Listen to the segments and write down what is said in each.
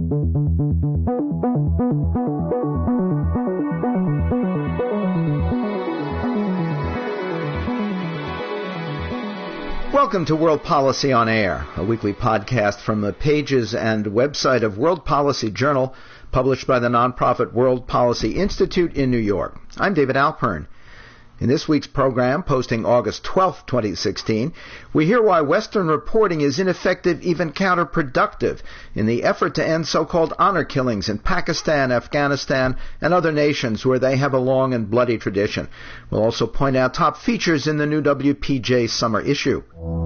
Welcome to World Policy on Air, a weekly podcast from the pages and website of World Policy Journal, published by the nonprofit World Policy Institute in New York. I'm David Alpern. In this week's program, posting August 12, 2016, we hear why Western reporting is ineffective, even counterproductive, in the effort to end so-called honor killings in Pakistan, Afghanistan, and other nations where they have a long and bloody tradition. We'll also point out top features in the new WPJ summer issue.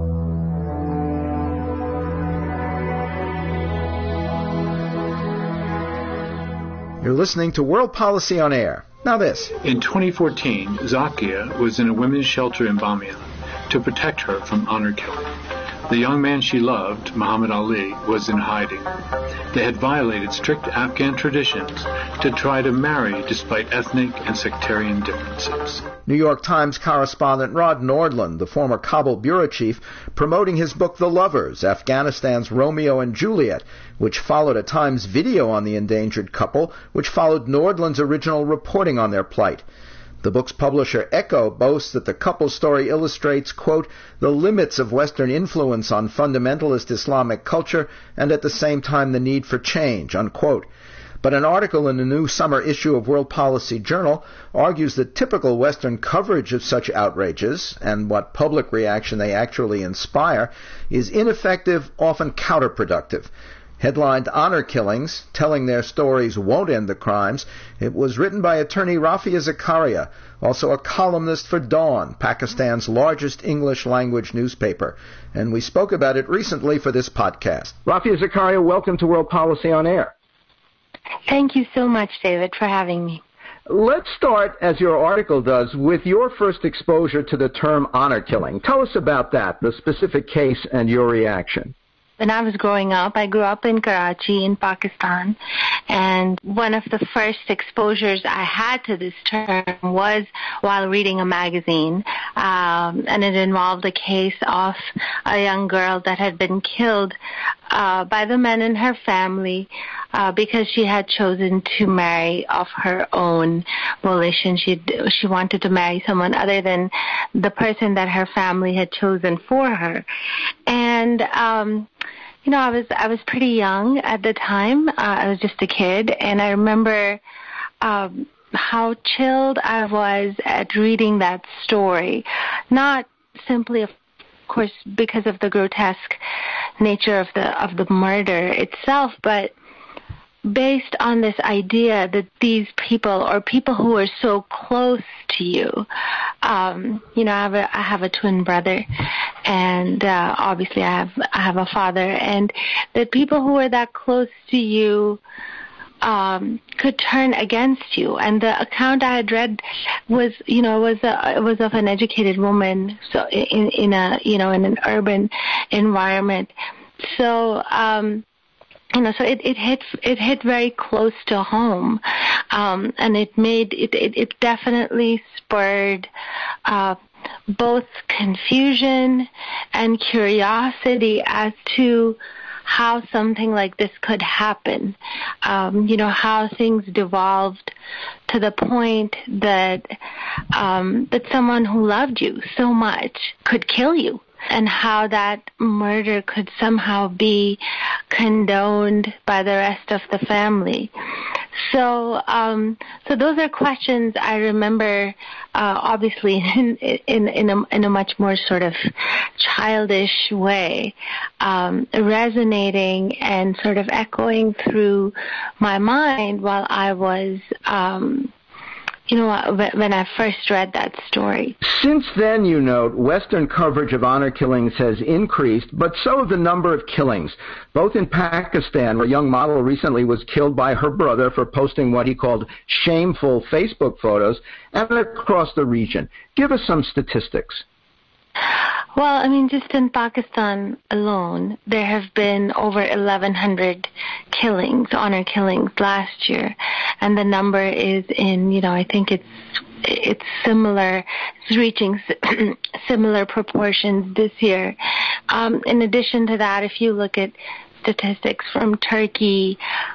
You're listening to World Policy on Air. Now this. In 2014, Zakia was in a women's shelter in Bamiyan to protect her from honor killing. The young man she loved, Muhammad Ali, was in hiding. They had violated strict Afghan traditions to try to marry despite ethnic and sectarian differences. New York Times correspondent Rod Nordland, the former Kabul bureau chief, promoting his book The Lovers, Afghanistan's Romeo and Juliet, which followed a Times video on the endangered couple, which followed Nordland's original reporting on their plight. The book's publisher, Echo, boasts that the couple's story illustrates, quote, the limits of Western influence on fundamentalist Islamic culture and at the same time the need for change, unquote. But an article in the new summer issue of World Policy Journal argues that typical Western coverage of such outrages, and what public reaction they actually inspire, is ineffective, often counterproductive. Headlined Honor Killings, Telling Their Stories Won't End the Crimes, it was written by attorney Rafia Zakaria, also a columnist for Dawn, Pakistan's largest English-language newspaper. And we spoke about it recently for this podcast. Rafia Zakaria, welcome to World Policy on Air. Thank you so much, David, for having me. Let's start, as your article does, with your first exposure to the term honor killing. Tell us about that, the specific case and your reaction. When I was growing up, I grew up in Karachi in Pakistan, and one of the first exposures I had to this term was while reading a magazine, and it involved a case of a young girl that had been killed by the men in her family because she had chosen to marry of her own volition. She wanted to marry someone other than the person that her family had chosen for her. And I was pretty young at the time. I was just a kid, and I remember how chilled I was at reading that story. Not simply, of course, because of the grotesque nature of the murder itself, but based on this idea that these people, or people who are so close to you, I have a twin brother, and obviously I have a father, and that people who are that close to you could turn against you. And the account I had read was of an educated woman, so in an urban environment. So so it hit very close to home, and it definitely spurred both confusion and curiosity as to how something like this could happen. How things devolved to the point that someone who loved you so much could kill you, and how that murder could somehow be condoned by the rest of the family. So those are questions I remember, obviously in a much more sort of childish way, resonating and sort of echoing through my mind while I was, when I first read that story. Since then, you note, Western coverage of honor killings has increased, but so have the number of killings, both in Pakistan, where a young model recently was killed by her brother for posting what he called shameful Facebook photos, and across the region. Give us some statistics. Well, just in Pakistan alone, there have been over 1,100 killings, honor killings last year, and the number is I think it's similar, it's reaching similar proportions this year. In addition to that, if you look at statistics from Turkey,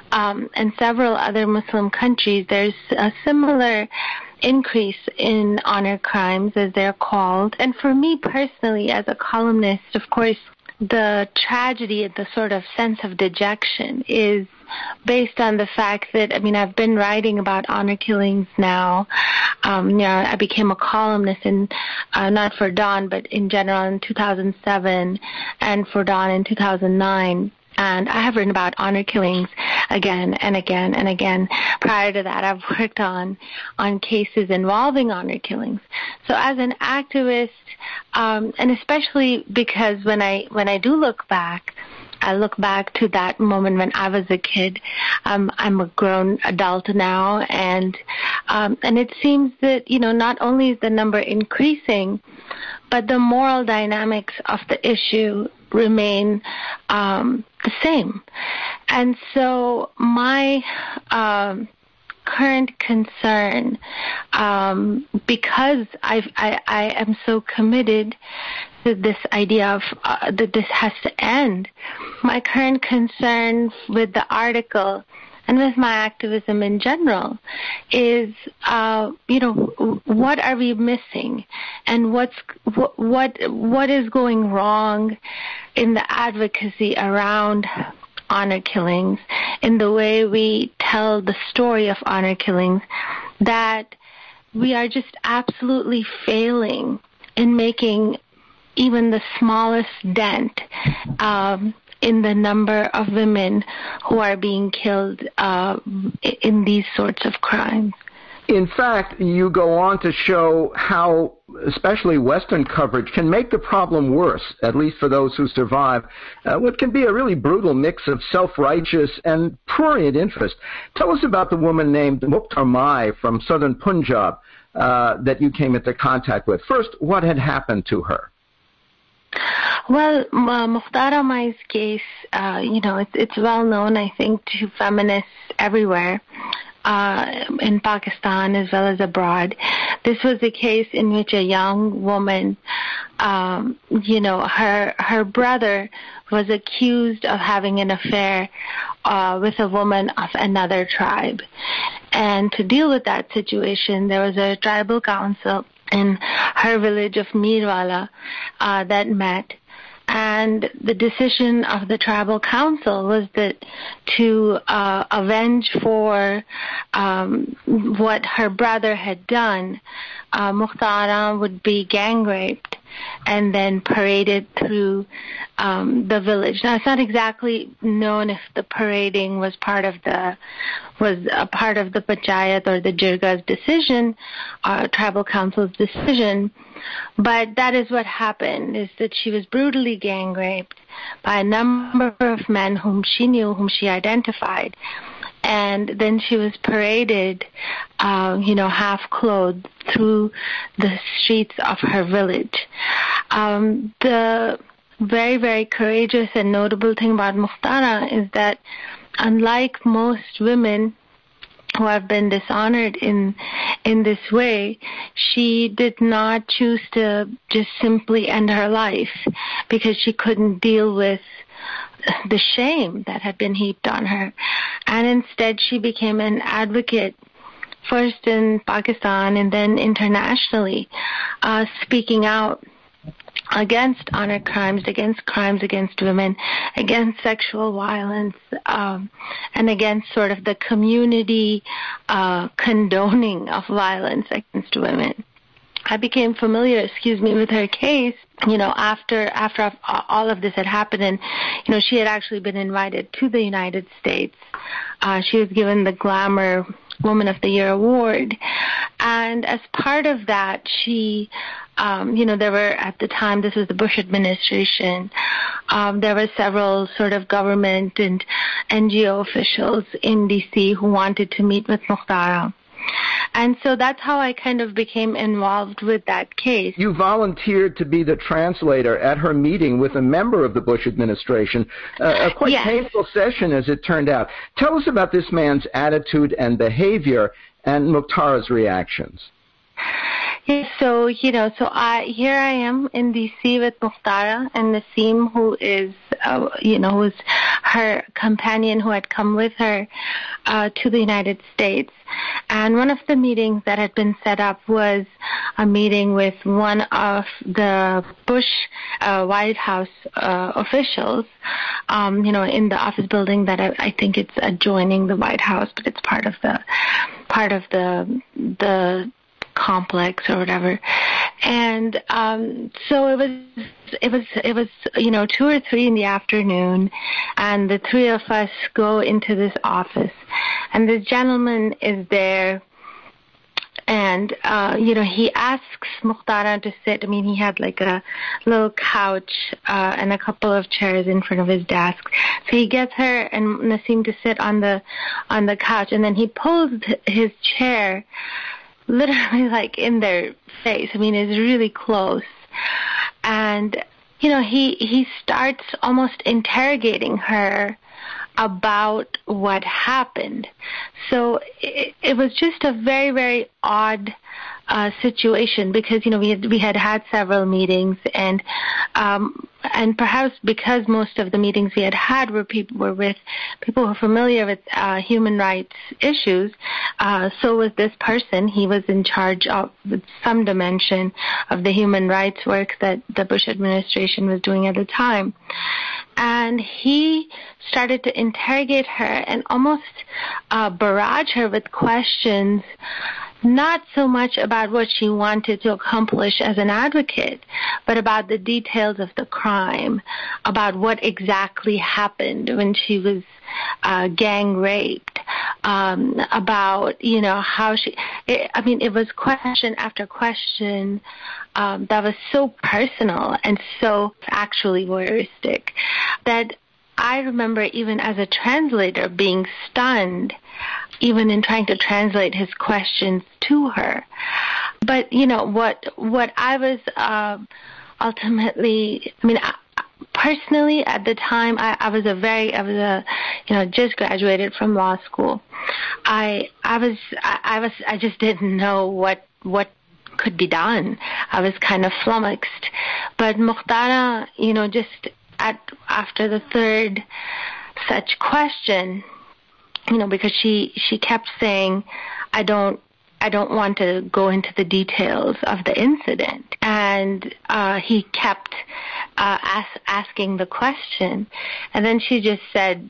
and several other Muslim countries, there's a similar increase in honor crimes, as they're called. And for me personally, as a columnist, of course, the tragedy, the sort of sense of dejection is based on the fact that, I've been writing about honor killings now. I became a columnist not for Dawn, but in general in 2007, and for Dawn in 2009. And I have written about honor killings again and again and again. Prior to that, I've worked on cases involving honor killings. So as an activist, and especially because when I do look back, I look back to that moment when I was a kid. I'm a grown adult now, and it seems that, not only is the number increasing, but the moral dynamics of the issue remain the same. And so my current concern, because I am so committed to this idea of that this has to end, my current concern with the article and with my activism in general is, what are we missing, and what is going wrong in the advocacy around honor killings, in the way we tell the story of honor killings, that we are just absolutely failing in making even the smallest dent in the number of women who are being killed in these sorts of crimes. In fact, you go on to show how especially Western coverage can make the problem worse, at least for those who survive, what can be a really brutal mix of self-righteous and prurient interest. Tell us about the woman named Mukhtar Mai from southern Punjab that you came into contact with. First, what had happened to her? Well, Mukhtar Mai's case, it's well known, I think, to feminists everywhere. In Pakistan as well as abroad. This was a case in which a young woman, her brother was accused of having an affair with a woman of another tribe. And to deal with that situation, there was a tribal council in her village of Meerwala that met. And the decision of the tribal council was that to avenge for what her brother had done, Mukhtar would be gang raped and then paraded through the village. Now, it's not exactly known if the parading was a part of the panchayat or the jirga's decision, tribal council's decision, but that is what happened, is that she was brutally gang raped by a number of men whom she knew, whom she identified. And then she was paraded, half-clothed through the streets of her village. The very, very courageous and notable thing about Mukhtar is that, unlike most women who have been dishonored in this way, she did not choose to just simply end her life because she couldn't deal with the shame that had been heaped on her. And instead she became an advocate, first in Pakistan and then internationally, speaking out against honor crimes against women, against sexual violence, and against sort of the community condoning of violence against women. I became familiar, with her case, after all of this had happened, and, she had actually been invited to the United States. She was given the Glamour Woman of the Year award. And as part of that, she, there were, at the time, this was the Bush administration, there were several sort of government and NGO officials in D.C. who wanted to meet with Mukhtar. And so that's how I kind of became involved with that case. You volunteered to be the translator at her meeting with a member of the Bush administration, a quite painful session as it turned out. Tell us about this man's attitude and behavior and Mukhtar's reactions. Yeah, so, here I am in D.C. with Mukhtara and Nasim, who is, who's her companion who had come with her to the United States. And one of the meetings that had been set up was a meeting with one of the Bush White House officials, in the office building that I think it's adjoining the White House, but it's part of the complex or whatever. And so it was 2 or 3 in the afternoon, and the 3 of us go into this office, and this gentleman is there, and he asks Mukhtara to sit. I mean, he had like a little couch and a couple of chairs in front of his desk. So he gets her and Nasim to sit on the couch, and then he pulls his chair literally like in their face. I mean, it's really close. And, he starts almost interrogating her about what happened. So it was just a very, very odd situation because, we had several meetings, and perhaps because most of the meetings we had were with people who are familiar with human rights issues, so was this person. He was in charge of some dimension of the human rights work that the Bush administration was doing at the time. And he started to interrogate her and almost barrage her with questions, not so much about what she wanted to accomplish as an advocate, but about the details of the crime, about what exactly happened when she was gang raped, about, how she... it was question after question that was so personal and so actually voyeuristic that I remember even as a translator being stunned, even in trying to translate his questions to her. But, what I was ultimately, personally at the time, I just graduated from law school. I just didn't know what could be done. I was kind of flummoxed. But Mukhtara, just after the third such question, because she kept saying, I don't want to go into the details of the incident. And he kept asking the question. And then she just said,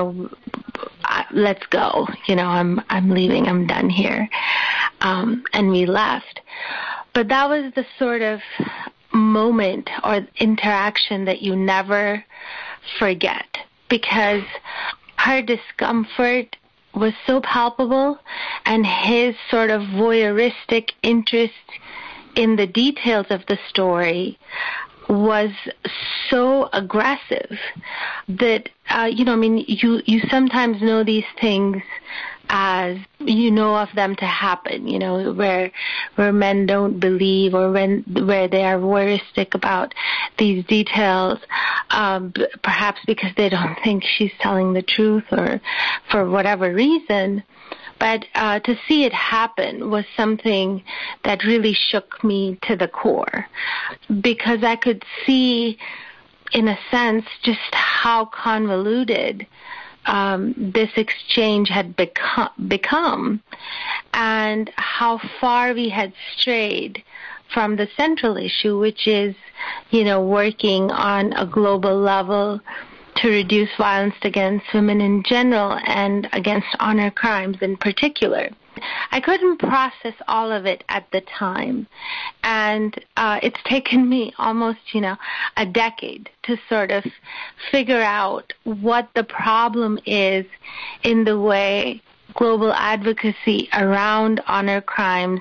let's go. I'm leaving. I'm done here. And we left. But that was the sort of moment or interaction that you never forget, because her discomfort was so palpable, and his sort of voyeuristic interest in the details of the story was so aggressive that, you sometimes know these things as you know of them to happen, where men don't believe, or where they are voyeuristic about these details, perhaps because they don't think she's telling the truth or for whatever reason. But to see it happen was something that really shook me to the core, because I could see, in a sense, just how convoluted this exchange had become, and how far we had strayed from the central issue, which is, working on a global level to reduce violence against women in general and against honor crimes in particular. I couldn't process all of it at the time, and it's taken me almost, a decade to sort of figure out what the problem is in the way global advocacy around honor crimes,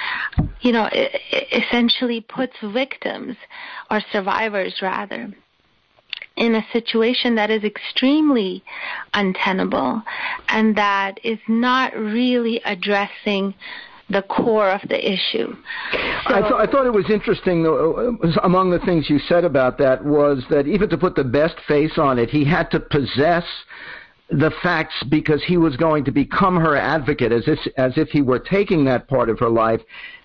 essentially puts victims, or survivors rather, in a situation that is extremely untenable and that is not really addressing the core of the issue. So, I thought it was interesting, though, among the things you said about that was that even to put the best face on it, he had to possess the facts because he was going to become her advocate, as if he were taking that part of her life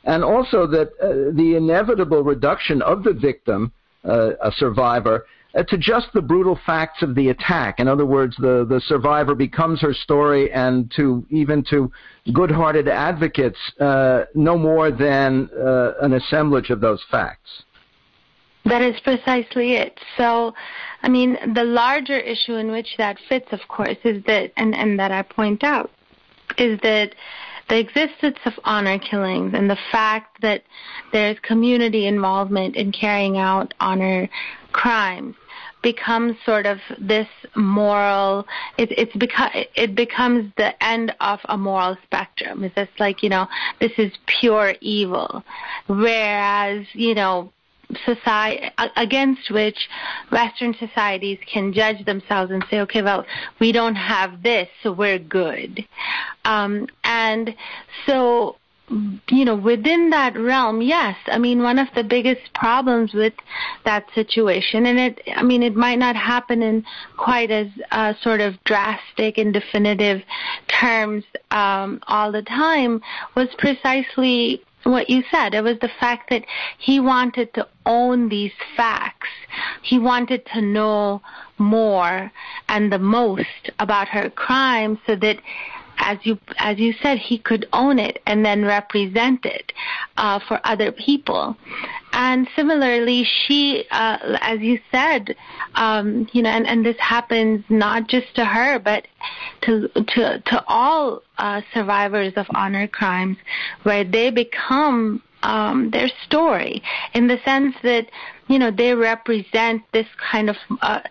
and also that the inevitable reduction of the victim, a survivor, to just the brutal facts of the attack. In other words, the survivor becomes her story, and to good-hearted advocates, no more than an assemblage of those facts. That is precisely it. So, I mean, the larger issue in which that fits, of course, is that, and that I point out, is that the existence of honor killings and the fact that there's community involvement in carrying out honor crimes becomes sort of this moral, it becomes the end of a moral spectrum. It's just like, this is pure evil. Whereas, society against which Western societies can judge themselves and say, okay, well, we don't have this, so we're good. And so, within that realm, yes, I mean, one of the biggest problems with that situation, and it might not happen in quite as sort of drastic and definitive terms all the time, was precisely what you said. It was the fact that he wanted to own these facts. He wanted to know more and the most about her crime so that, as you said, he could own it and then represent it for other people. And similarly, she, as you said, and this happens not just to her, but to all survivors of honor crimes, where they become their story, in the sense that they represent this kind of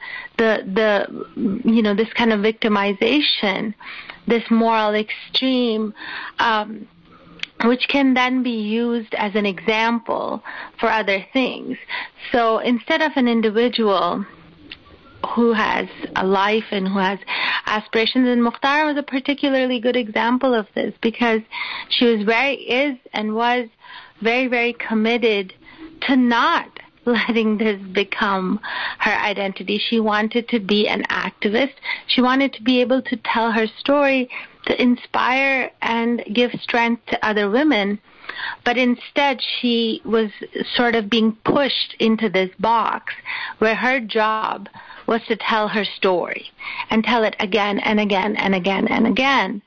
this kind of victimization, this moral extreme, which can then be used as an example for other things. So instead of an individual who has a life and who has aspirations, and Mukhtar was a particularly good example of this, because she was very, very committed to not letting this become her identity. She wanted to be an activist. She wanted to be able to tell her story, to inspire and give strength to other women. But instead, she was sort of being pushed into this box where her job was to tell her story and tell it again and again and again and again,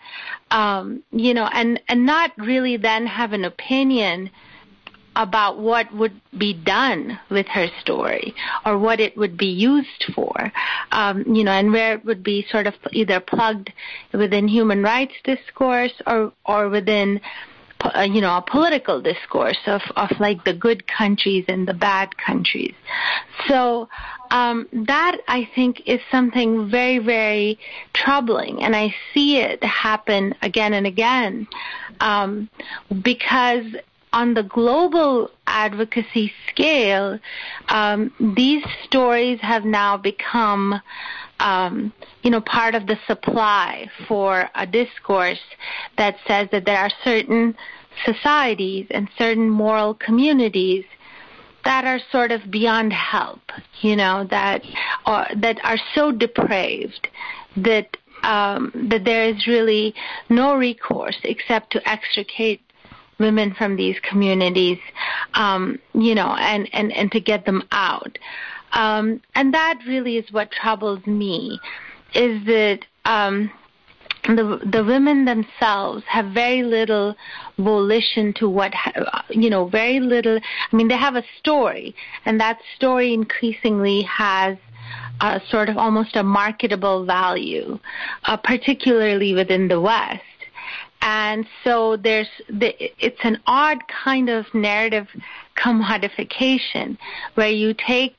and not really then have an opinion about what would be done with her story or what it would be used for, and where it would be sort of either plugged within human rights discourse or within, a political discourse of like the good countries and the bad countries. So that, I think, is something very, very troubling, and I see it happen again and again, because on the global advocacy scale, these stories have now become, part of the supply for a discourse that says that there are certain societies and certain moral communities that are sort of beyond help, that are so depraved that there is really no recourse except to extricate women from these communities, and to get them out. And that really is what troubles me, is that the women themselves have very little volition to very little. I mean, they have a story, and that story increasingly has sort of almost a marketable value, particularly within the West. And so it's an odd kind of narrative commodification where you take,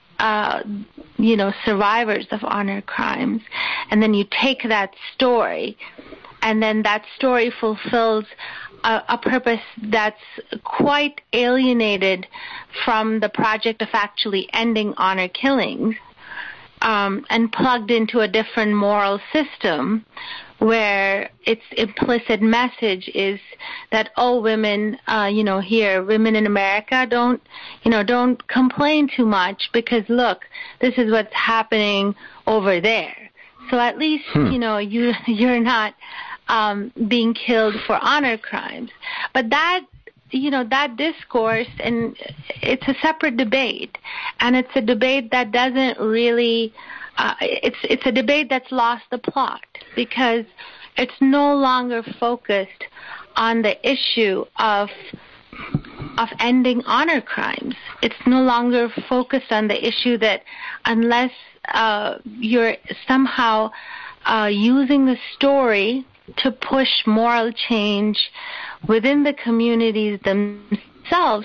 survivors of honor crimes, and then you take that story, and then that story fulfills a purpose that's quite alienated from the project of actually ending honor killings, and plugged into a different moral system, where its implicit message is that, women, women in America don't complain too much, because look, this is what's happening over there. So at least, you're not being killed for honor crimes. But that that discourse, and it's a separate debate, and it's a debate that doesn't really, it's a debate that's lost the plot, because it's no longer focused on the issue of ending honor crimes. It's no longer focused on the issue that unless you're somehow using the story to push moral change within the communities themselves,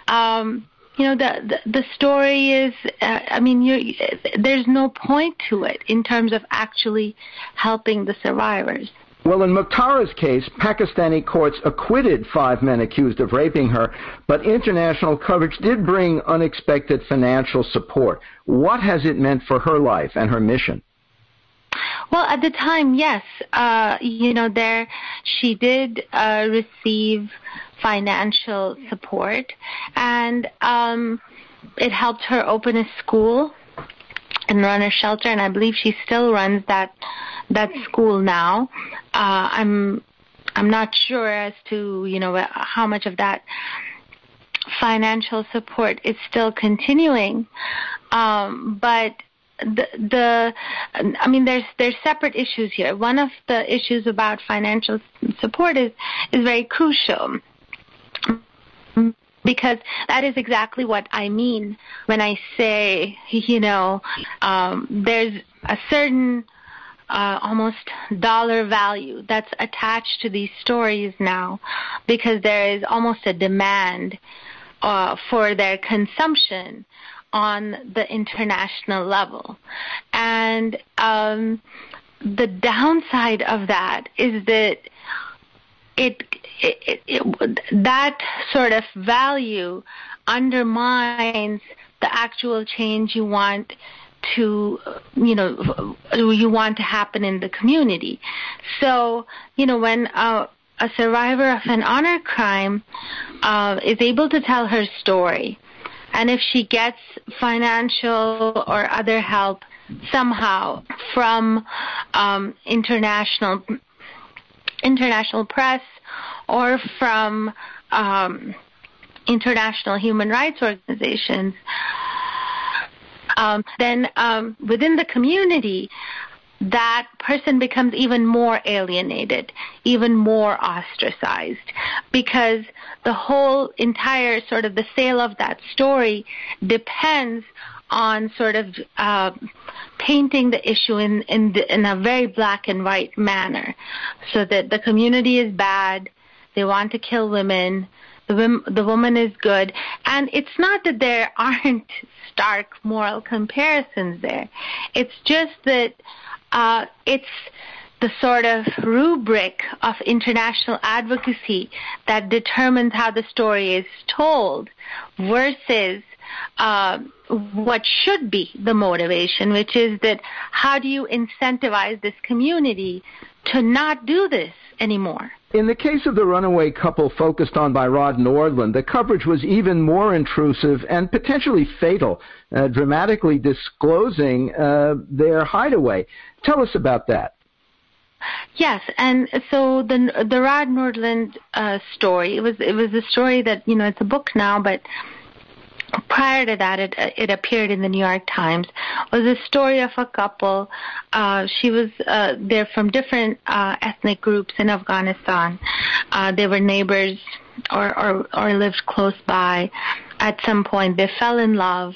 the story is, there's no point to it in terms of actually helping the survivors. Well, in Mukhtara's case, Pakistani courts acquitted 5 men accused of raping her, but international coverage did bring unexpected financial support. What has it meant for her life and her mission? Well, at the time, yes. She did receive financial support, and it helped her open a school and run a shelter, and I believe she still runs that school now. I'm not sure as to how much of that financial support is still continuing, but there's separate issues here. One of the issues about financial support is very crucial, because that is exactly what I mean when I say, there's a certain almost dollar value that's attached to these stories now, because there is almost a demand for their consumption on the international level. And the downside of that is that that sort of value undermines the actual change you want to happen in the community. So, when a survivor of an honor crime is able to tell her story, and if she gets financial or other help somehow from international press or from international human rights organizations, then within the community, that person becomes even more alienated, even more ostracized, because the whole entire sort of the sale of that story depends on sort of painting the issue in a very black and white manner, so that the community is bad, they want to kill women, the woman is good. And it's not that there aren't stark moral comparisons there. It's just that it's the sort of rubric of international advocacy that determines how the story is told versus what should be the motivation, which is that how do you incentivize this community to not do this anymore? In the case of the runaway couple focused on by Rod Nordland, the coverage was even more intrusive and potentially fatal, dramatically disclosing their hideaway. Tell us about that. Yes, and so the Rod Nordland story, it was a story that, it's a book now, but prior to that, it appeared in the New York Times, was a story of a couple. She was, they're from different ethnic groups in Afghanistan. They were neighbors or lived close by. At some point, they fell in love.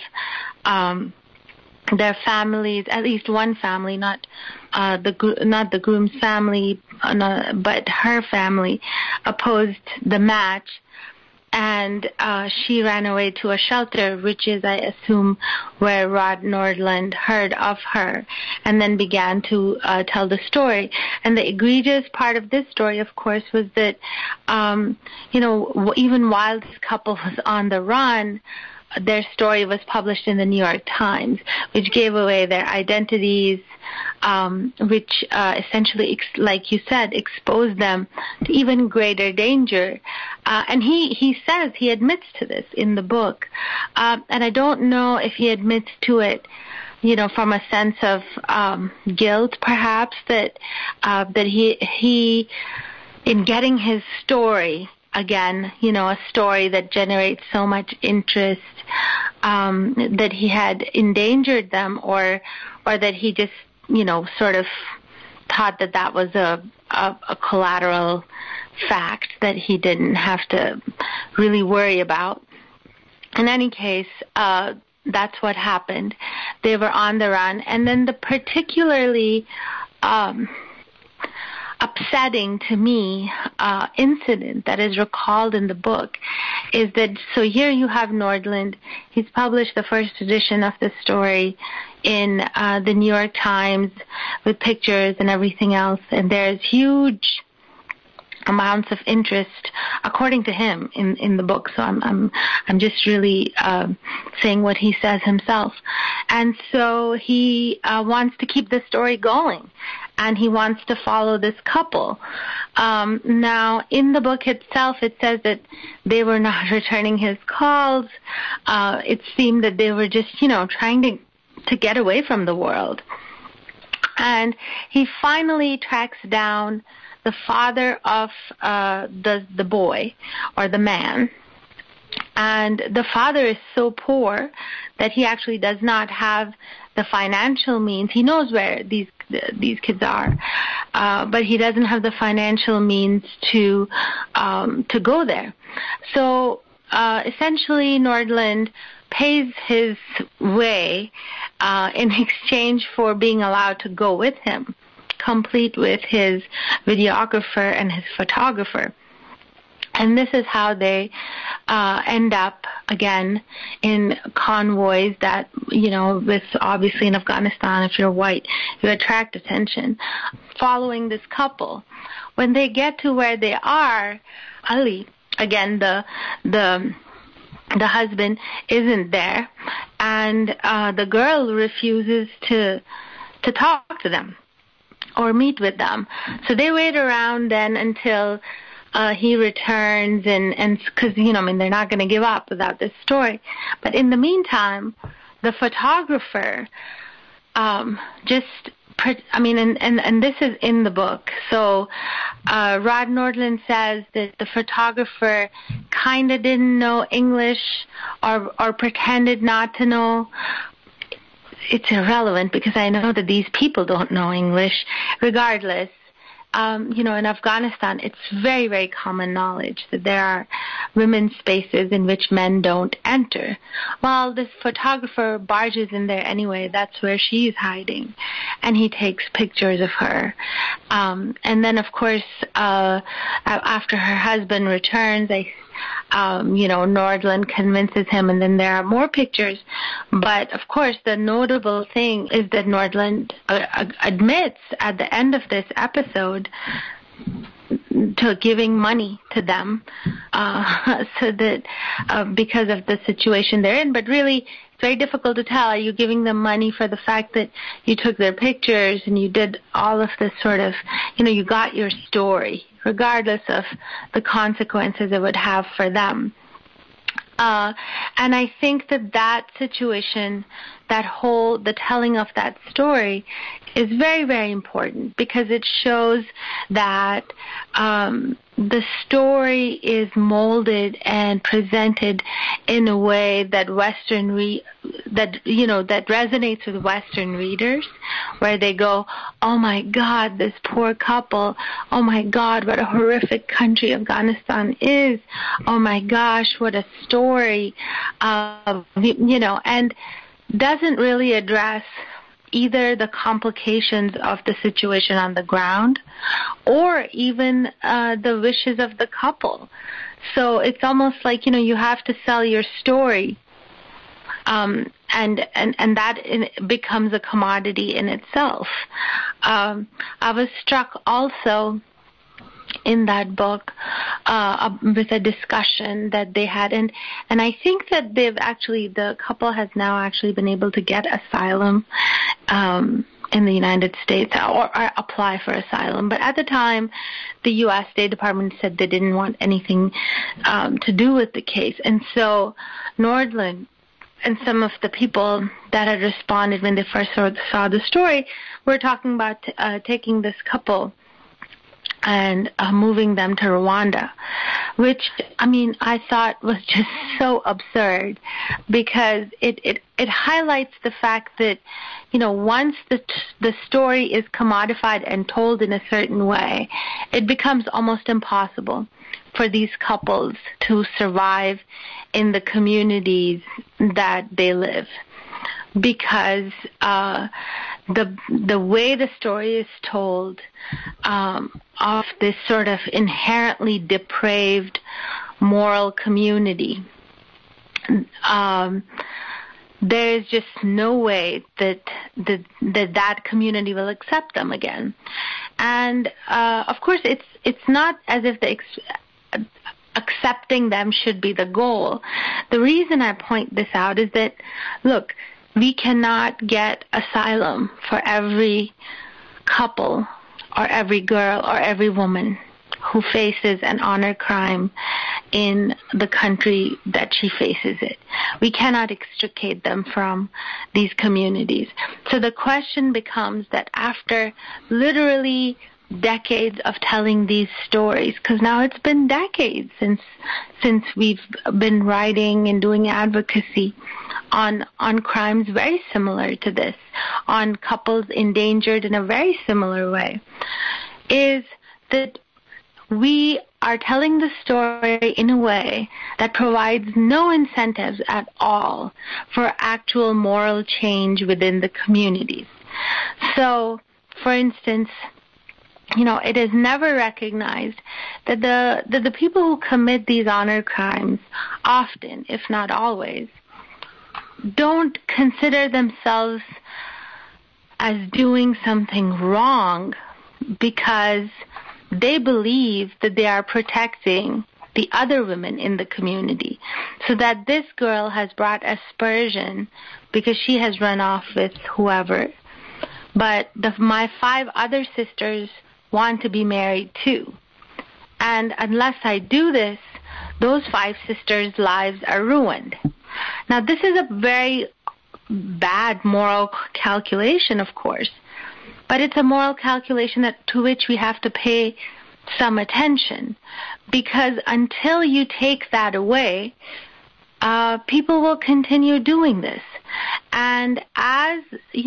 Their families, at least one family, not the groom's family, but her family, opposed the match. And she ran away to a shelter, which is, I assume, where Rod Nordland heard of her and then began to tell the story. And the egregious part of this story, of course, was that, even while this couple was on the run, their story was published in the New York Times, which gave away their identities, which essentially, like you said, exposed them to even greater danger. And he says, he admits to this in the book. And I don't know if he admits to it, from a sense of guilt, perhaps, that he in getting his story again, a story that generates so much interest, that he had endangered them, or that he just, sort of thought that was a collateral fact that he didn't have to really worry about. In any case, that's what happened. They were on the run. And then the particularly upsetting to me incident that is recalled in the book is that, so here you have Nordland. He's published the first edition of the story in the New York Times with pictures and everything else, and there's huge amounts of interest, according to him, in the book. So I'm just really saying what he says himself. And so he wants to keep the story going, and he wants to follow this couple. Now, in the book itself, it says that they were not returning his calls. It seemed that they were just, trying to get away from the world. And he finally tracks down the father of the boy, or the man. And the father is so poor that he actually does not have the financial means. He knows where these kids are, but he doesn't have the financial means to go there. So essentially, Nordland pays his way in exchange for being allowed to go with him, complete with his videographer and his photographer. And this is how they end up, again, in convoys that, with obviously in Afghanistan, if you're white, you attract attention, following this couple. When they get to where they are, Ali, again, the husband isn't there, and the girl refuses to talk to them or meet with them. So they wait around then until he returns, and because, they're not going to give up without this story. But in the meantime, the photographer and this is in the book. So Rod Nordland says that the photographer kind of didn't know English or pretended not to know. It's irrelevant because I know that these people don't know English. Regardless, in Afghanistan, it's very, very common knowledge that there are women's spaces in which men don't enter. Well, this photographer barges in there anyway. That's where she's hiding. And he takes pictures of her. And then, of course, after her husband returns, Nordland convinces him, and then there are more pictures. But, of course, the notable thing is that Nordland admits at the end of this episode to giving money to them so that because of the situation they're in. But really, it's very difficult to tell. Are you giving them money for the fact that you took their pictures and you did all of this sort of, you got your story, regardless of the consequences it would have for them? And I think that situation, the telling of that story is very, very important because it shows that the story is molded and presented in a way that that resonates with Western readers, where they go, "Oh my God, this poor couple! Oh my God, what a horrific country Afghanistan is! Oh my gosh, what a story!" And doesn't really address either the complications of the situation on the ground or even the wishes of the couple. So it's almost like, you have to sell your story, and that becomes a commodity in itself. I was struck also in that book with a discussion that they had, and I think that the couple has now actually been able to get asylum in the United States or apply for asylum. But at the time, the U.S. State Department said they didn't want anything to do with the case. And so Nordland and some of the people that had responded when they first saw the story were talking about taking this couple and moving them to Rwanda. which, I mean, I thought was just so absurd, because it highlights the fact that, once the story is commodified and told in a certain way, it becomes almost impossible for these couples to survive in the communities that they live, because the way the story is told of this sort of inherently depraved moral community, there is just no way that community will accept them again. And of course, it's not as if accepting them should be the goal. The reason I point this out is that, look, we cannot get asylum for every couple or every girl or every woman who faces an honor crime in the country that she faces it. We cannot extricate them from these communities. So the question becomes that after literally decades of telling these stories, because now it's been decades since we've been writing and doing advocacy on crimes very similar to this, on couples endangered in a very similar way, is that we are telling the story in a way that provides no incentives at all for actual moral change within the communities. So, for instance, it is never recognized that the people who commit these honor crimes often, if not always, don't consider themselves as doing something wrong because they believe that they are protecting the other women in the community. So that this girl has brought aspersion because she has run off with whoever, but my 5 other sisters want to be married too. And unless I do this, those 5 sisters' lives are ruined. Now, this is a very bad moral calculation, of course, but it's a moral calculation to which we have to pay some attention, because until you take that away, people will continue doing this. And as,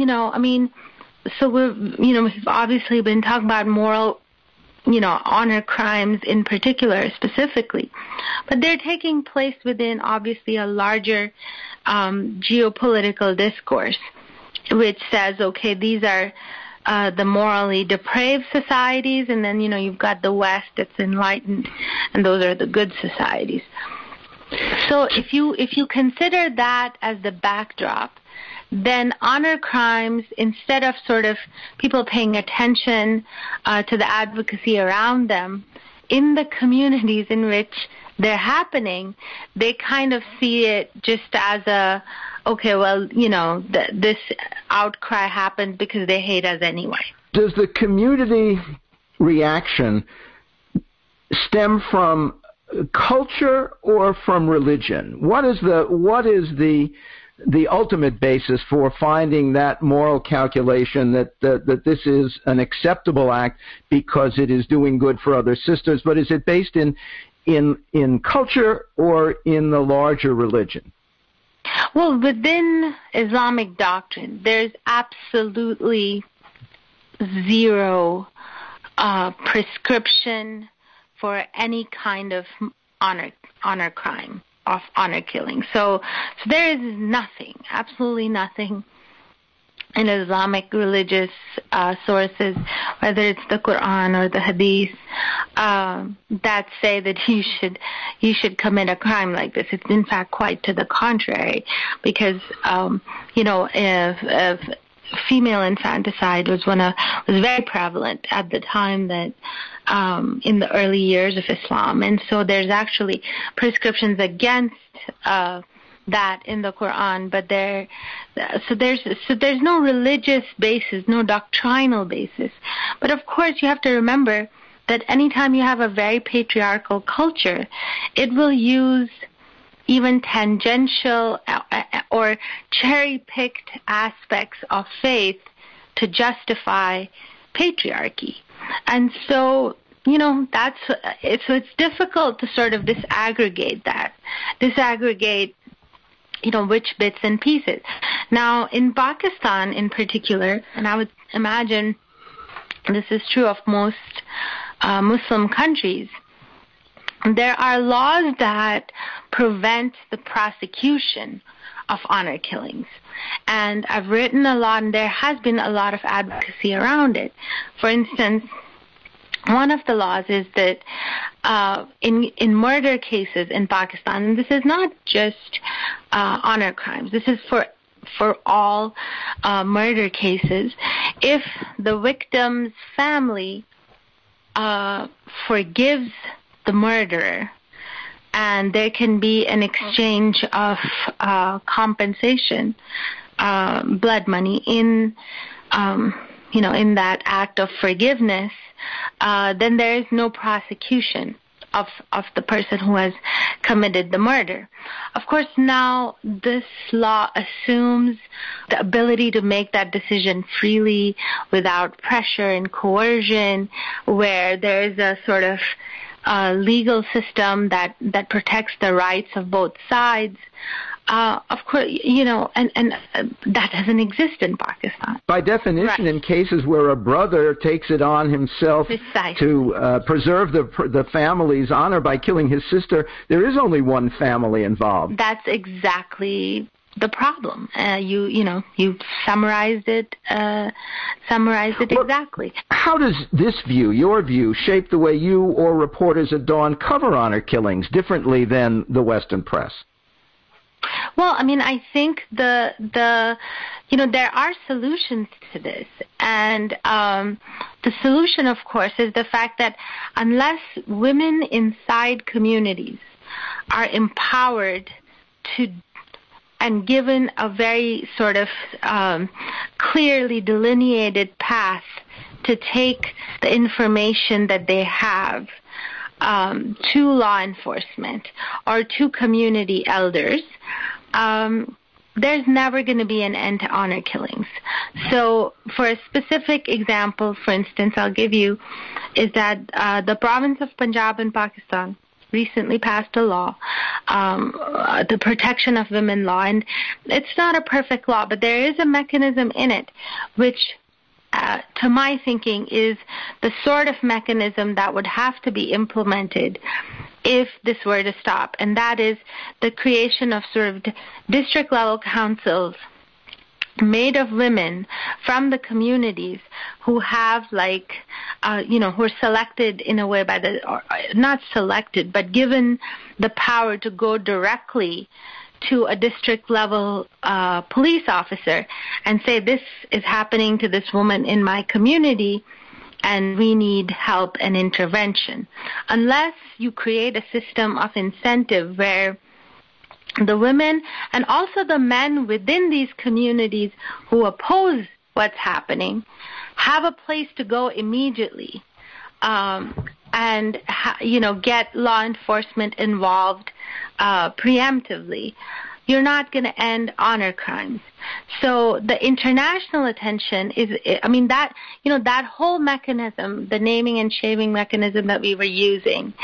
so we've obviously been talking about moral, honor crimes in particular, specifically, but they're taking place within obviously a larger geopolitical discourse, which says, okay, these are the morally depraved societies, and then, you've got the West that's enlightened, and those are the good societies. So if you consider that as the backdrop, then honor crimes, instead of sort of people paying attention to the advocacy around them, in the communities in which they're happening, they kind of see it just as this outcry happened because they hate us anyway. Does the community reaction stem from culture or from religion? What is the ultimate basis for finding that moral calculation that this is an acceptable act because it is doing good for other sisters? But is it based in culture or in the larger religion? Well, within Islamic doctrine, there's absolutely zero prescription for any kind of honor crime, of honor killing. So there is nothing, absolutely nothing in Islamic religious sources, whether it's the Quran or the Hadith, that say that you should commit a crime like this. It's in fact quite to the contrary, because if female infanticide was very prevalent at the time that in the early years of Islam, and so there's actually prescriptions against that in the Quran, but there's no religious basis, no doctrinal basis. But of course, you have to remember that anytime you have a very patriarchal culture, it will use even tangential or cherry-picked aspects of faith to justify patriarchy. And so it's difficult to sort of disaggregate which bits and pieces. Now, in Pakistan in particular, and I would imagine this is true of most Muslim countries, there are laws that prevent the prosecution of honor killings. And I've written a lot, and there has been a lot of advocacy around it. For instance, one of the laws is that in murder cases in Pakistan, and this is not just honor crimes, this is for all murder cases, if the victim's family forgives the murderer, and there can be an exchange of compensation, blood money in that act of forgiveness, then there is no prosecution of the person who has committed the murder. Of course, now this law assumes the ability to make that decision freely without pressure and coercion, where there is a sort of legal system that protects the rights of both sides. Of course, and that doesn't exist in Pakistan. By definition, right. In cases where a brother takes it on himself to preserve the family's honor by killing his sister, there is only one family involved. That's exactly the problem. You summarized it. Exactly. How does this view, your view, shape the way you or reporters at Dawn cover honor killings differently than the Western press? Well, I think there are solutions to this, and the solution, of course, is the fact that unless women inside communities are empowered and given a very sort of clearly delineated path to take the information that they have to law enforcement or to community elders, there's never going to be an end to honor killings. So for a specific example, for instance, I'll give you, is that the province of Punjab in Pakistan recently passed a law, the Protection of Women Law, and it's not a perfect law, but there is a mechanism in it which, to my thinking, is the sort of mechanism that would have to be implemented if this were to stop, and that is the creation of sort of district-level councils made of women from the communities who have who are selected in a way not selected, but given the power to go directly to a district-level police officer and say, this is happening to this woman in my community, and we need help and intervention. Unless you create a system of incentive where the women and also the men within these communities who oppose what's happening have a place to go immediately, and get law enforcement involved preemptively, you're not going to end honor crimes. So the international attention is, that whole mechanism, the naming and shaming mechanism that we were using,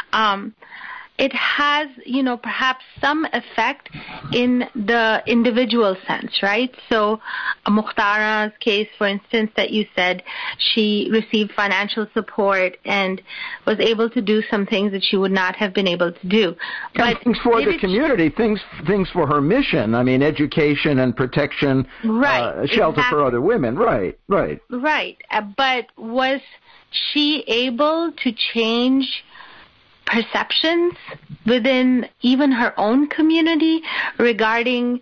it has, perhaps some effect in the individual sense, right? So Mukhtara's case, for instance, that you said, she received financial support and was able to do some things that she would not have been able to do. But things for the community, things for her mission. Education and protection, right? Shelter exactly. for other women, right? Right. But was she able to change perceptions within even her own community regarding,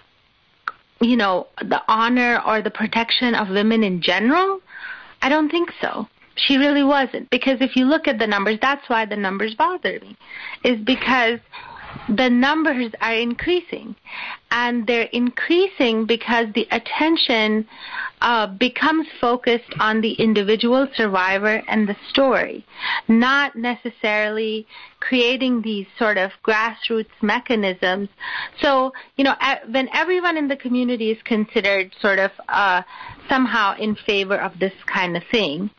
the honor or the protection of women in general? I don't think so. She really wasn't. Because if you look at the numbers, that's why the numbers bother me, is because the numbers are increasing. And they're increasing because the attention becomes focused on the individual survivor and the story, not necessarily creating these sort of grassroots mechanisms. So, when everyone in the community is considered sort of somehow in favor of this kind of thing,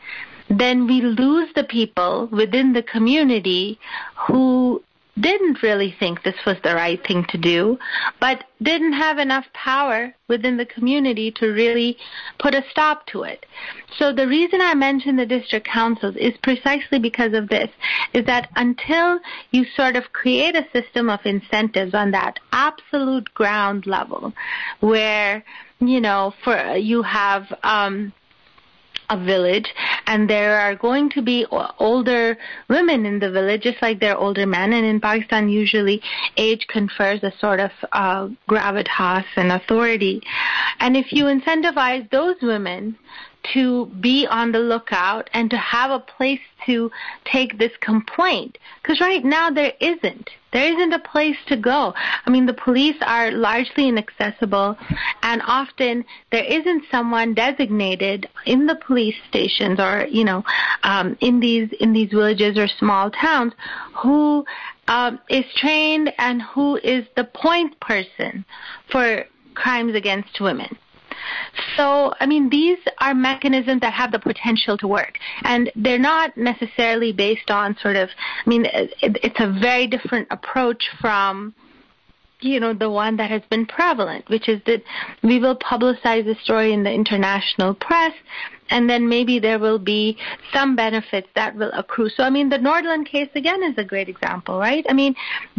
then we lose the people within the community who didn't really think this was the right thing to do, but didn't have enough power within the community to really put a stop to it. So the reason I mention the district councils is precisely because of this, is that until you sort of create a system of incentives on that absolute ground level where, you have a village, and there are going to be older women in the village, just like there are older men. And in Pakistan, usually age confers a sort of gravitas and authority. And if you incentivize those women to be on the lookout and to have a place to take this complaint, because right now there isn't a place to go. I mean, the police are largely inaccessible, and often there isn't someone designated in the police stations or in these villages or small towns who is trained and who is the point person for crimes against women. So, I mean, these are mechanisms that have the potential to work, and they're not necessarily based on it's a very different approach from, the one that has been prevalent, which is that we will publicize the story in the international press, and then maybe there will be some benefits that will accrue. So, I mean, the Nordland case, again, is a great example, right? I mean,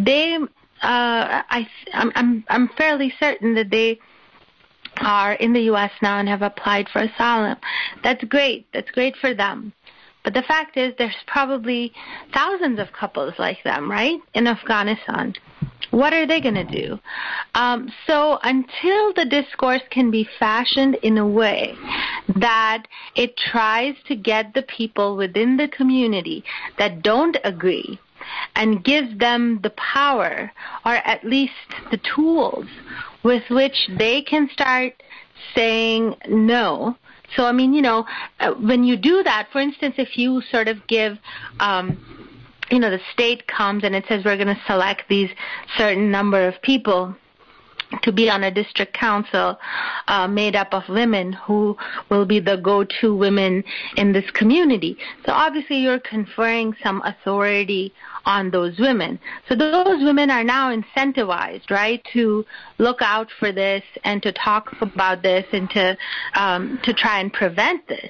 I'm fairly certain that they are in the U.S. now and have applied for asylum. That's great. That's great for them. But the fact is there's probably thousands of couples like them, right, in Afghanistan. What are they going to do? So until the discourse can be fashioned in a way that it tries to get the people within the community that don't agree and gives them the power, or at least the tools with which they can start saying no. So, I mean, when you do that, for instance, if you sort of give, the state comes and it says we're going to select these certain number of people to be on a district council made up of women who will be the go-to women in this community. So obviously you're conferring some authority on those women. So those women are now incentivized, right, to look out for this and to talk about this and to try and prevent this.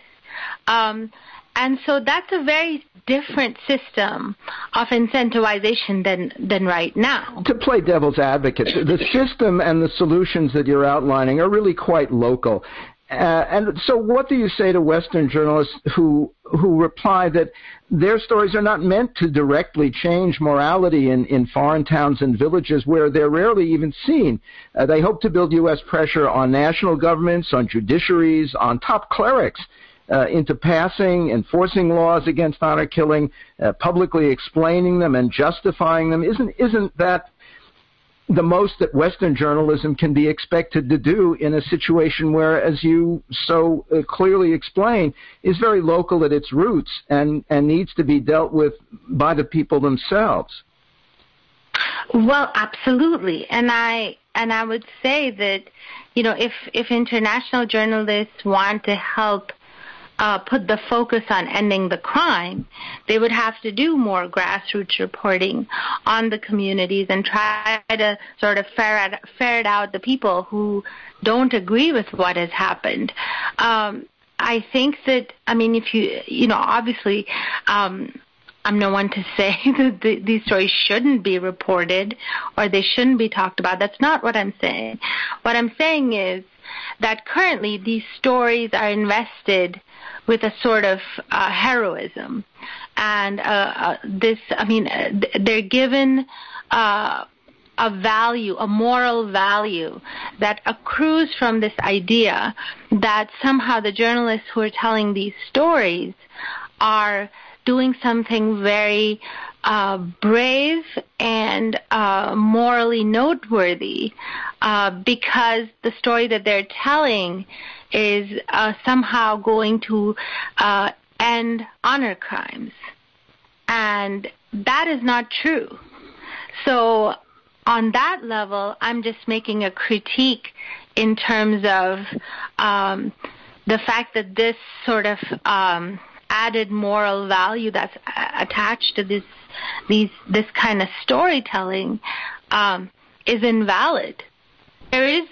And so that's a very different system of incentivization than right now. To play devil's advocate, the system and the solutions that you're outlining are really quite local. And so what do you say to Western journalists who reply that their stories are not meant to directly change morality in foreign towns and villages where they're rarely even seen? They hope to build U.S. pressure on national governments, on judiciaries, on top clerics, into passing, enforcing laws against honor killing, publicly explaining them and justifying them. Isn't that the most that Western journalism can be expected to do in a situation where, as you so clearly explain, is very local at its roots and needs to be dealt with by the people themselves? Well, absolutely. And I would say that, if international journalists want to help put the focus on ending the crime, they would have to do more grassroots reporting on the communities and try to sort of ferret out the people who don't agree with what has happened. I think that, if you obviously, I'm no one to say that these stories shouldn't be reported or they shouldn't be talked about. That's not what I'm saying. What I'm saying is that currently these stories are invested with a sort of heroism. And they're given a value, a moral value that accrues from this idea that somehow the journalists who are telling these stories are doing something very brave and morally noteworthy because the story that they're telling is somehow going to end honor crimes. And that is not true. So on that level, I'm just making a critique in terms of the fact that this sort of added moral value that's attached to this kind of storytelling is invalid. There is,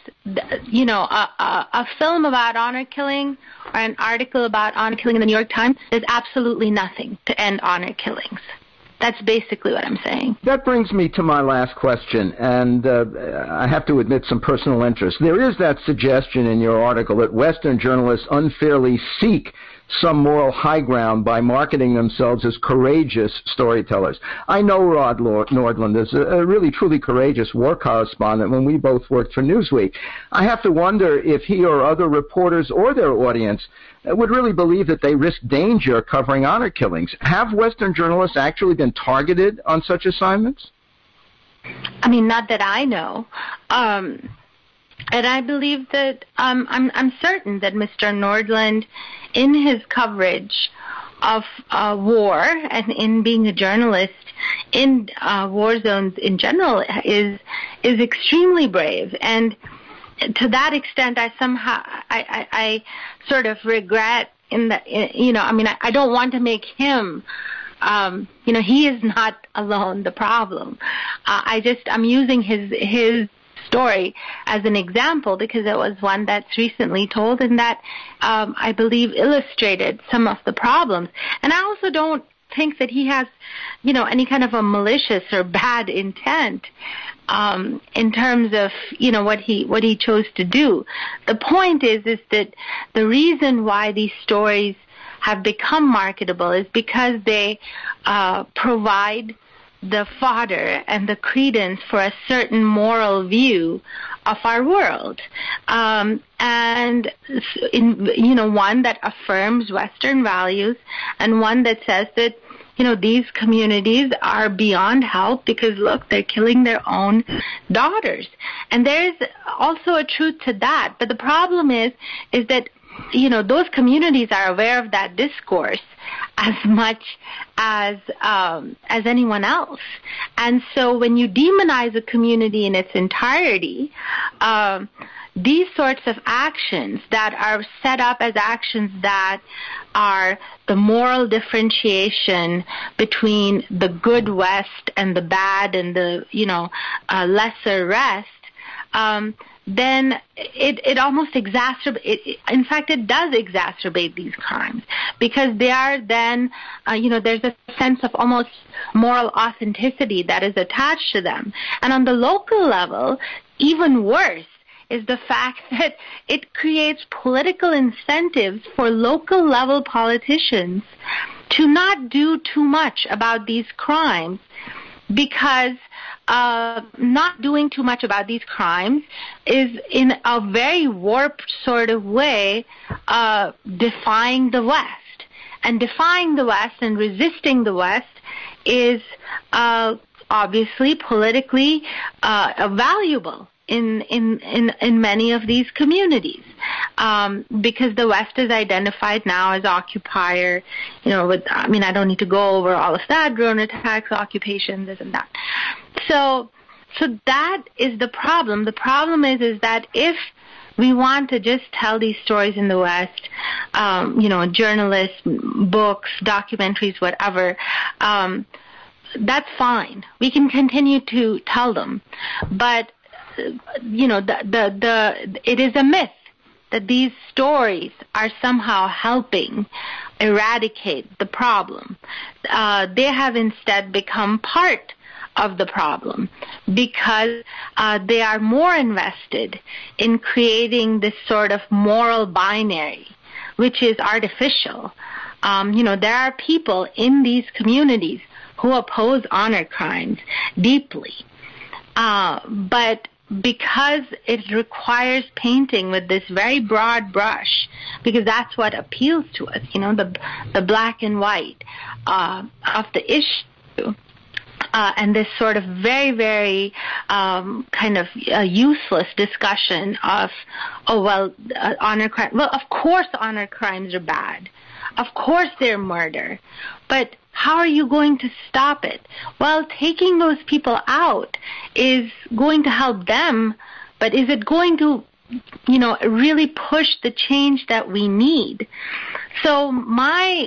a film about honor killing or an article about honor killing in the New York Times. There's absolutely nothing to end honor killings. That's basically what I'm saying. That brings me to my last question, and I have to admit some personal interest. There is that suggestion in your article that Western journalists unfairly seek some moral high ground by marketing themselves as courageous storytellers. I know Rod Nordland is a really truly courageous war correspondent when we both worked for Newsweek. I have to wonder if he or other reporters or their audience would really believe that they risk danger covering honor killings. Have Western journalists actually been targeted on such assignments? I mean, not that I know. And I believe that I'm certain that Mr. Nordland, in his coverage of war and in being a journalist in war zones in general, is extremely brave. And to that extent, I sort of regret I don't want to make him. He is not alone the problem. I'm using his story as an example because it was one that's recently told and that I believe illustrated some of the problems. And I also don't think that he has, any kind of a malicious or bad intent in terms of, what he chose to do. The point is that the reason why these stories have become marketable is because they provide the fodder and the credence for a certain moral view of our world, and one that affirms Western values, and one that says that these communities are beyond help because look, they're killing their own daughters, and there's also a truth to that. But the problem is that those communities are aware of that discourse as much as anyone else. And so when you demonize a community in its entirety, these sorts of actions that are set up as actions that are the moral differentiation between the good West and the bad and the, lesser rest, then it almost exacerbates, in fact, it does exacerbate these crimes because they are then, there's a sense of almost moral authenticity that is attached to them. And on the local level, even worse is the fact that it creates political incentives for local level politicians to not do too much about these crimes because not doing too much about these crimes is in a very warped sort of way defying the West. And defying the West and resisting the West is obviously politically valuable in many of these communities, because the West is identified now as occupier, I don't need to go over all of that, drone attacks, occupation, this and that. So that is the problem. The problem is that if we want to just tell these stories in the West, journalists, books, documentaries, whatever, that's fine. We can continue to tell them. But it is a myth that these stories are somehow helping eradicate the problem. They have instead become part of the problem because they are more invested in creating this sort of moral binary, which is artificial. There are people in these communities who oppose honor crimes deeply, but because it requires painting with this very broad brush, because that's what appeals to us, the black and white of the issue, and this sort of very, very kind of useless discussion of, honor crime. Well, of course honor crimes are bad. Of course they're murder. But how are you going to stop it? Well, taking those people out is going to help them, but is it going to, really push the change that we need? So my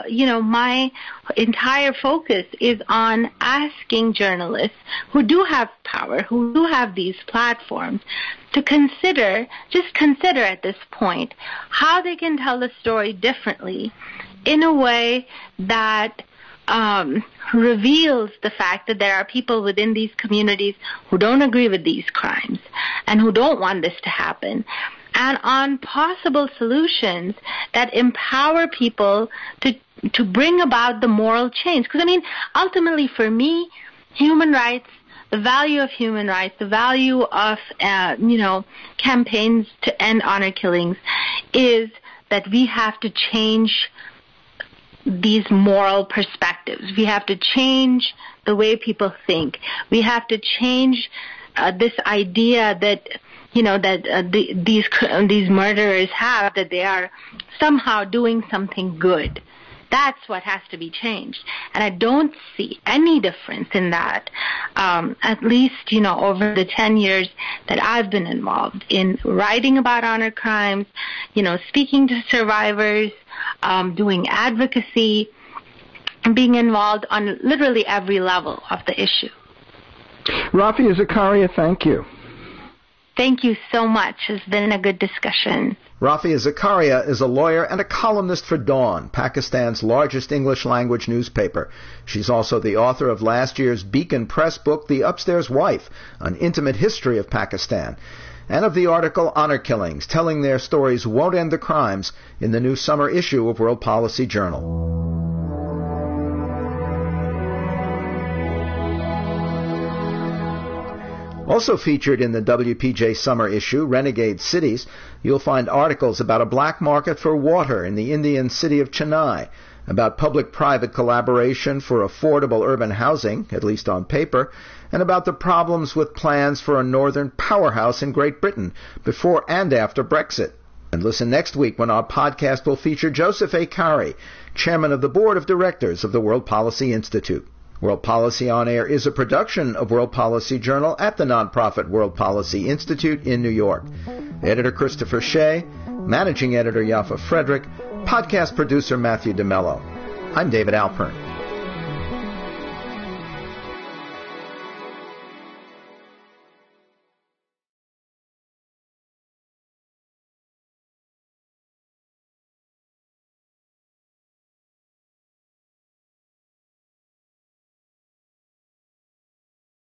entire focus is on asking journalists who do have power, who do have these platforms, to consider at this point how they can tell the story differently in a way that reveals the fact that there are people within these communities who don't agree with these crimes and who don't want this to happen, and on possible solutions that empower people to bring about the moral change. Because, ultimately for me, human rights, the value of human rights, the value of, campaigns to end honor killings is that we have to change these moral perspectives. We have to change the way people think. We have to change this idea that these murderers have, that they are somehow doing something good. That's what has to be changed. And I don't see any difference in that, at least, over the 10 years that I've been involved in writing about honor crimes, speaking to survivors, doing advocacy, and being involved on literally every level of the issue. Rafia Zakaria, thank you. Thank you so much. It's been a good discussion. Rafia Zakaria is a lawyer and a columnist for Dawn, Pakistan's largest English-language newspaper. She's also the author of last year's Beacon Press book, The Upstairs Wife, An Intimate History of Pakistan, and of the article Honor Killings, Telling Their Stories Won't End the Crimes, in the new summer issue of World Policy Journal. Also featured in the WPJ summer issue, Renegade Cities, you'll find articles about a black market for water in the Indian city of Chennai, about public-private collaboration for affordable urban housing, at least on paper, and about the problems with plans for a northern powerhouse in Great Britain before and after Brexit. And listen next week when our podcast will feature Joseph A. Kari, chairman of the board of directors of the World Policy Institute. World Policy On Air is a production of World Policy Journal at the nonprofit World Policy Institute in New York. Editor Christopher Shea, managing editor Yaffa Frederick, podcast producer Matthew DeMello. I'm David Alpern.